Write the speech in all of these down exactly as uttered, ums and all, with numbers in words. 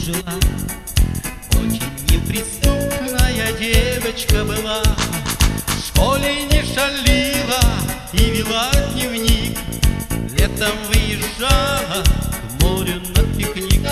жила, очень неприступная девочка была. В школе не шалила и вела дневник, летом выезжала к морю на пикник.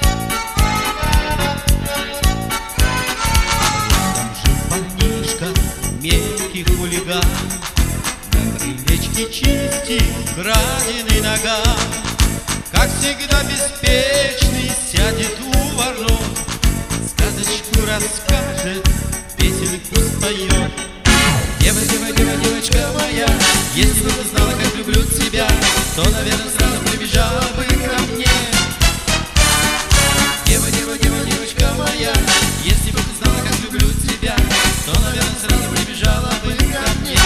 Рядом жил парнишка, мелкий хулиган, на крылечке чистил краденый наган. Как всегда беспечный сядет у ворот, сказочку расскажет, песенку споет. Дева, дева, дева, девочка моя, если бы ты знала, как люблю тебя, то, наверное, сразу прибежала бы ко мне. Дева, дева, дева, девочка моя, если бы ты знала, как люблю тебя, то, наверное, сразу прибежала бы ко мне.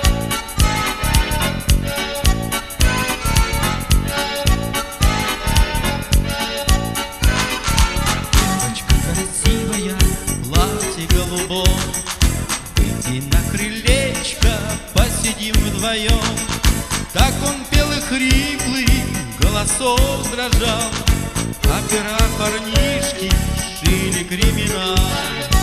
Девочка красивая, платье голубое, выйди на крылечко, посидим вдвоем. Так он пел и хриплый голосок дрожал, а пера парнишки шили криминал.